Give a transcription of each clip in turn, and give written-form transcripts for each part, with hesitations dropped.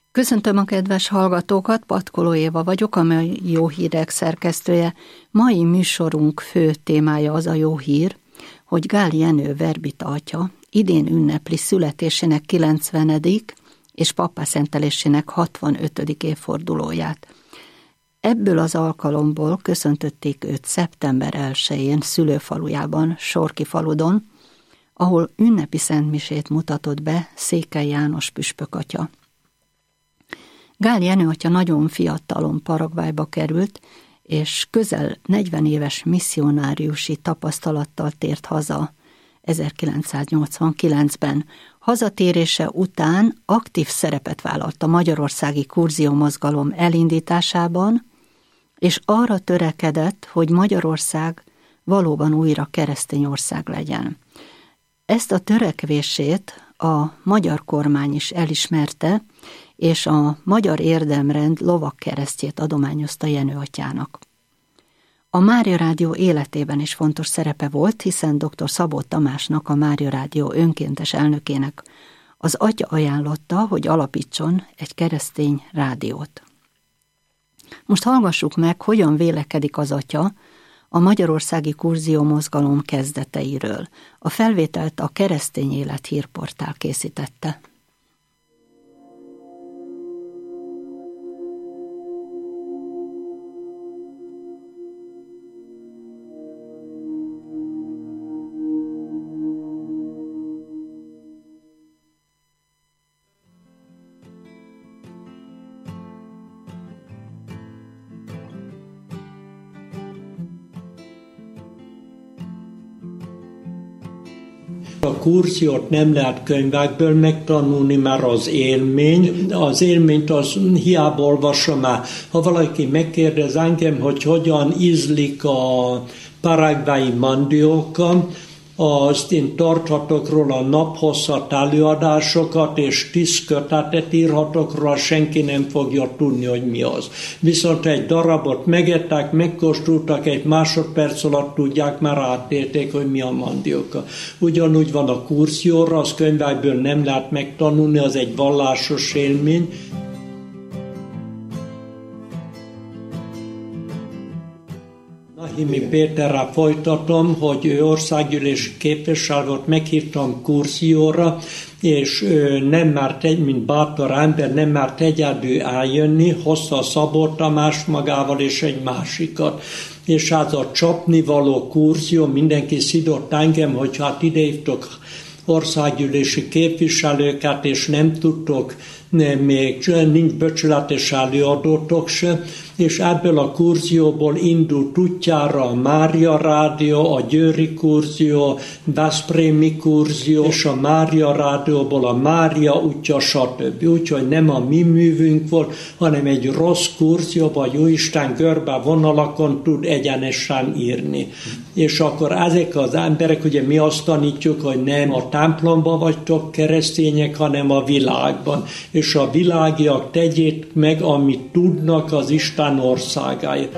Köszöntöm a kedves hallgatókat, Patkoló Éva vagyok, a Jó Hírek szerkesztője. Mai műsorunk fő témája az a jó hír, hogy Gál Jenő verbita atya idén ünnepli születésének 90. és pappászentelésének 65. évfordulóját. Ebből az alkalomból köszöntötték őt szeptember 1-én szülőfalujában, Sorki faludon, ahol ünnepi szentmisét mutatott be Székely János püspök atya. Gál Jenő atya nagyon fiatalon Paraguayba került, és közel 40 éves misszionáriusi tapasztalattal tért haza 1989-ben. Hazatérése után aktív szerepet vállalt a magyarországi kurzió mozgalom elindításában, és arra törekedett, hogy Magyarország valóban újra keresztény ország legyen. Ezt a törekvését a magyar kormány is elismerte, és a Magyar Érdemrend lovagkeresztjét adományozta Jenő atyának. A Mária Rádió életében is fontos szerepe volt, hiszen dr. Szabó Tamásnak, a Mária Rádió önkéntes elnökének az atya ajánlotta, hogy alapítson egy keresztény rádiót. Most hallgassuk meg, hogyan vélekedik az atya a magyarországi kurzió mozgalom kezdeteiről. A felvételt a Keresztény Élet hírportál készítette. A kurziót nem lehet könyvekből megtanulni, mert az élményt az hiába olvasom már. Ha valaki megkérdez engem, hogy hogyan ízlik a paraguayi mandioka, azt én tarthatok róla naphosszat előadásokat, és 10 kötetet írhatok róla, senki nem fogja tudni, hogy mi az. Viszont egy darabot megettek, megkóstoltak, egy másodperc alatt tudják, már átérték, hogy mi a mandioka. Ugyanúgy van a kurzióra, az könyvekből nem lehet megtanulni, az egy vallásos élmény. Nahimi Péterrel folytatom, hogy ő országgyűlési képviselő volt, meghívtam kurzióra, és ő nem mert mint bátor ember, nem mert egyedül eljönni, hozta Szabó Tamás magával és egy másikat. És az a csapnivaló kurzió, mindenki szidott engem, hogy hát idehívtok országgyűlési képviselőket, és nem tudtok, még nincs becsületes előadótok se, és ebből a kurzióból indult útjára a Mária Rádió, a Győri kurzió, Veszprémi kurzió, és a Mária Rádióból a Mária útja, stb. Úgyhogy nem a mi művünk volt, hanem egy rossz kurzióban Jóisten görbe vonalakon tud egyenesen írni. És akkor ezek az emberek, ugye mi azt tanítjuk, hogy nem a templomban vagytok keresztények, hanem a világban. És a világiak tegyék meg, amit tudnak az Isten országáért.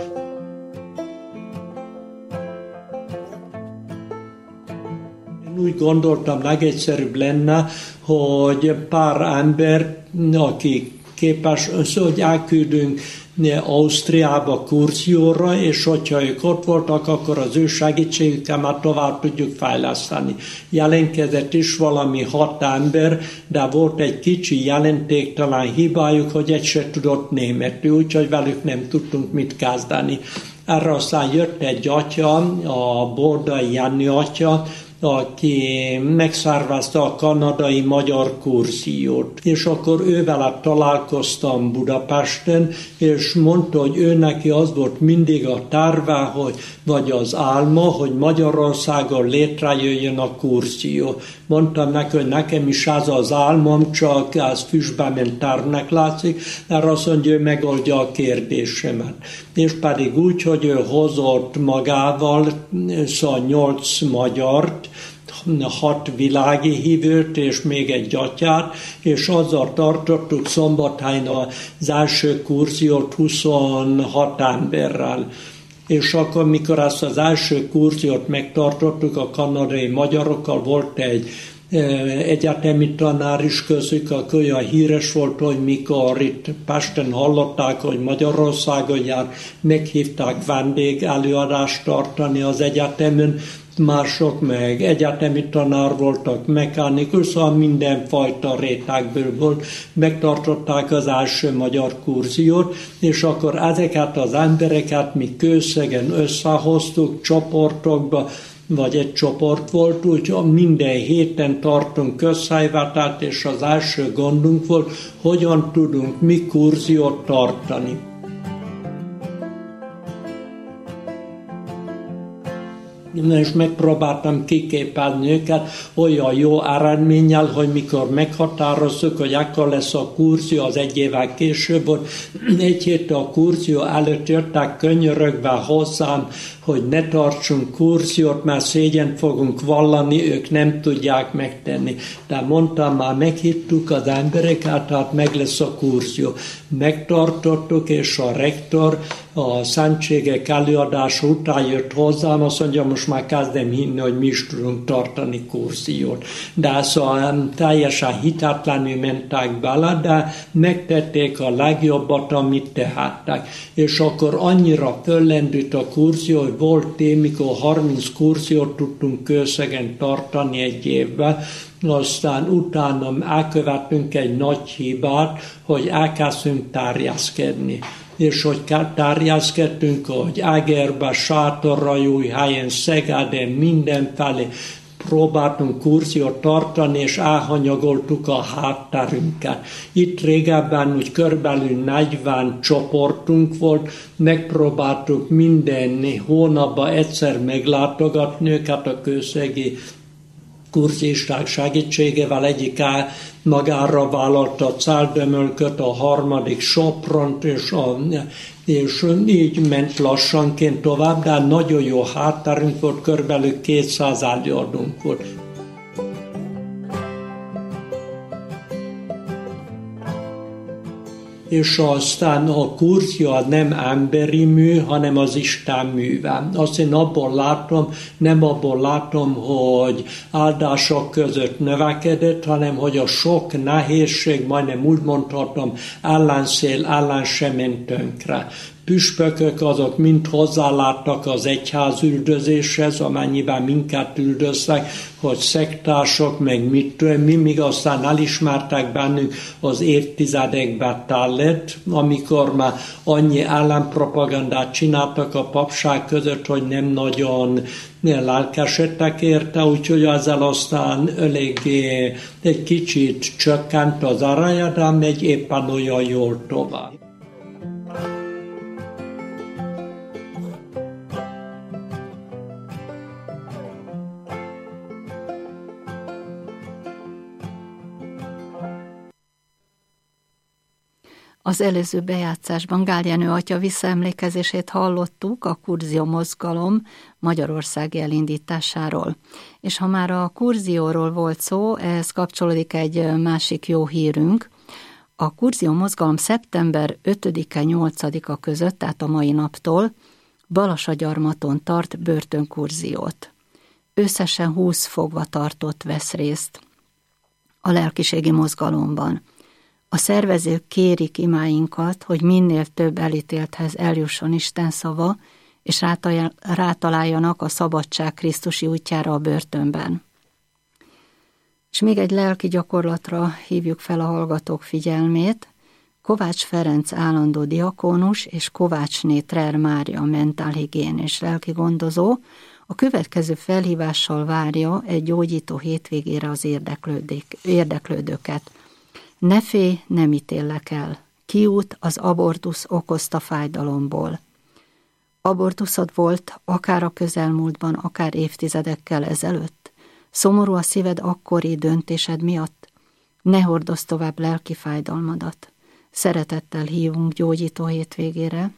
Én úgy gondoltam, legegyszerűbb lenne, hogy pár ember, aki képes, hogy elküldünk Ausztriába kurzióra, és hogyha ők ott voltak, akkor az ő segítségükkel már tovább tudjuk fejleszteni. Jelentkezett is valami 6 ember, de volt egy kicsi jelentéktelen hibájuk, hogy egy se tudott németül, úgyhogy velük nem tudtunk mit kezdeni. Erre aztán jött egy atya, a Bordai Jenő atya, aki megszervezte a kanadai magyar kurziót. És akkor ővel találkoztam Budapesten, és mondta, hogy ő neki az volt mindig a terve, vagy az álma, hogy Magyarországon létrejöjjön a kurzió. Mondtam neki, hogy nekem is az álmom, csak az füstbe ment tervnek látszik, erre azt mondja, hogy megoldja a kérdésemet. És pedig úgy, hogy ő hozott magával 8 magyart, 6 világi hívőt és még egy atyát, és azzal tartottuk Szombathelyen az első kurziót 26 emberrel. És akkor, mikor ezt az első kurziót megtartottuk a kanadai magyarokkal, volt egy egyetemi tanár is közük, aki olyan híres volt, hogy mikor itt Pesten hallották, hogy Magyarországon jár, meghívták vendégelőadást tartani az egyetemen, mások meg egyetemi tanár voltak, mechanikus, szóval mindenfajta rétegből volt, megtartották az első magyar kurziót, és akkor ezeket az embereket mi Kőszegen összehoztuk csoportokba, vagy egy csoport volt, úgyhogy minden héten tartunk közhelyvetát, és az első gondunk volt, hogyan tudunk mi kurziót tartani. És megpróbáltam kiképezni őket olyan jó eredménnyel, hogy mikor meghatározzuk, hogy akkor lesz a kurzió, az egy évvel később volt, egy héttel a kurzió előtt jöttek könyörögve hozzám, hogy ne tartsunk kurziót, mert szégyent fogunk vallani, ők nem tudják megtenni. De mondtam, már meghívtuk az embereket, tehát meg lesz a kurzió. Megtartottuk, és a rektor a szentségek előadása után jött hozzám, azt mondja, most már kezdem hinni, hogy mi is tudunk tartani kurziót. De szóval teljesen hitetlenül mentek bele, de megtették a legjobbat, amit tehettek. És akkor annyira föllendült a kurzió, hogy volt év, mikor 30 kurziót tudtunk Kőszegen tartani egy évben, aztán utána elkövettünk egy nagy hibát, hogy elkezdtünk terjeszkedni. És hogy terjeszkedtünk, hogy Egerbe, Sátoraljaújhelyen, Szegeden, mindenfelé próbáltunk kurziót tartani, és elhanyagoltuk a hátterünket. Itt régebben úgy körülbelül 40 csoportunk volt, megpróbáltuk minden hónapban egyszer meglátogatni őket a kőszegi kurzisták segítségével, egyik magára vállalta a Celdömölköt, a harmadik Sopront, és így ment lassanként tovább, de nagyon jó hátterünk volt, körülbelül 200 előadónk volt. És aztán a kurzió nem emberi mű, hanem az Isten műve. Azt én nem abból látom, hogy áldások között növekedett, hanem hogy a sok nehézség, majdnem úgy mondhatom, ellenszél ellen sem ment tönkre. Püspökök azok mind hozzáláttak az egyház üldözéshez, amennyiben minket üldöztek, hogy szektások, meg mi még aztán elismertek bennünk az évtizedekben tellett, amikor már annyi ellenpropagandát csináltak a papság között, hogy nem nagyon lelkesedtek érte, úgyhogy ezzel aztán eléggé egy kicsit csökkent az ereje, de megy éppen olyan jól tovább. Az előző bejátszásban Gál Jenő atya visszaemlékezését hallottuk a kurzió mozgalom magyarországi elindításáról. És ha már a kurzióról volt szó, ehhez kapcsolódik egy másik jó hírünk. A kurzió mozgalom szeptember 5-e 8-a között, tehát a mai naptól Balasagyarmaton tart börtönkurziót. Összesen 20 fogvatartott vesz részt a lelkiségi mozgalomban. A szervezők kérik imáinkat, hogy minél több elítélthez eljusson Isten szava, és rátaláljanak a szabadság Krisztusi útjára a börtönben. És még egy lelki gyakorlatra hívjuk fel a hallgatók figyelmét. Kovács Ferenc állandó diakónus és Kovácsné Trer Mária mentálhigiénés lelki gondozó a következő felhívással várja egy gyógyító hétvégére az érdeklődőket. Ne félj, nem ítéllek el. Kiút az abortusz okozta fájdalomból. Abortuszod volt akár a közelmúltban, akár évtizedekkel ezelőtt. Szomorú a szíved akkori döntésed miatt. Ne hordozz tovább lelki fájdalmadat. Szeretettel hívunk gyógyító hétvégére,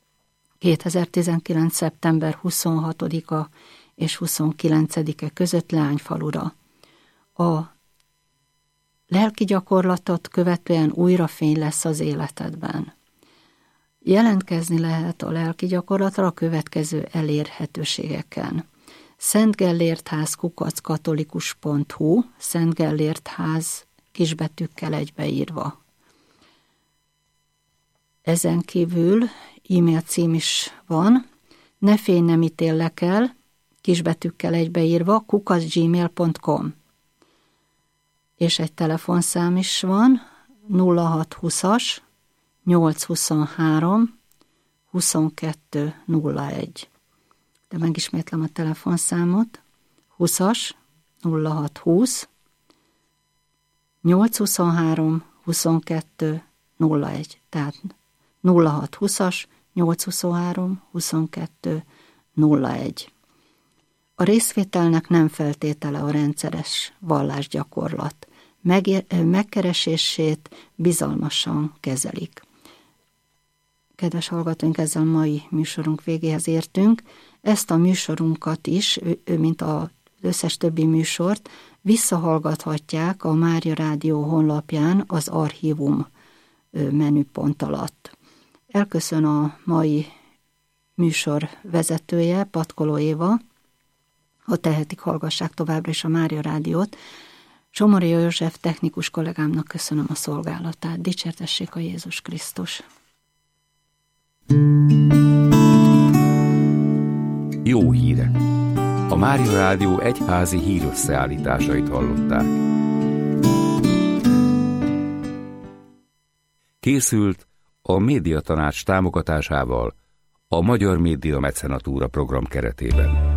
2019. szeptember 26-a és 29-e között Leányfalura. A lelki gyakorlatot követően újra fény lesz az életedben. Jelentkezni lehet a lelki gyakorlatra a következő elérhetőségeken. szentgellértház@katolikus.hu, Szentgellértház kisbetűkkel egybeírva. Ezen kívül e-mail cím is van, ne félj, nem ítéllek el, kisbetűkkel egybeírva, @gmail.com. És egy telefonszám is van, 0620-as 823 2201. De megismétlem a telefonszámot, 20-as 0620 823 2201. Tehát 0620-as 823 2201. A részvételnek nem feltétele a rendszeres vallásgyakorlat. Megkeresését bizalmasan kezelik. Kedves hallgatóink, ezzel a mai műsorunk végéhez értünk. Ezt a műsorunkat is, mint az összes többi műsort, visszahallgathatják a Mária Rádió honlapján az archívum menüpont alatt. Elköszön a mai műsor vezetője, Patkoló Éva. Ha tehetik, hallgassák továbbra is a Mária Rádiót. Somori József technikus kollégámnak köszönöm a szolgálatát. Dicsértessék a Jézus Krisztus! Jó hírek! A Mária Rádió egyházi hírösszeállításait hallották. Készült a Médiatanács támogatásával a Magyar Média Mecenatúra program keretében.